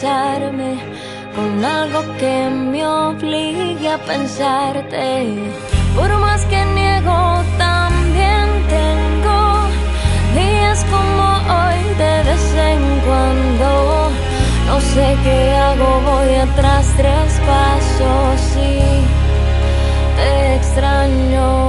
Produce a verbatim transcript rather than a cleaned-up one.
casarme con algo que me obligue a pensarte. Por más que niego, también tengo días como hoy de vez en cuando. No sé qué hago, voy atrás tres pasos y te extraño.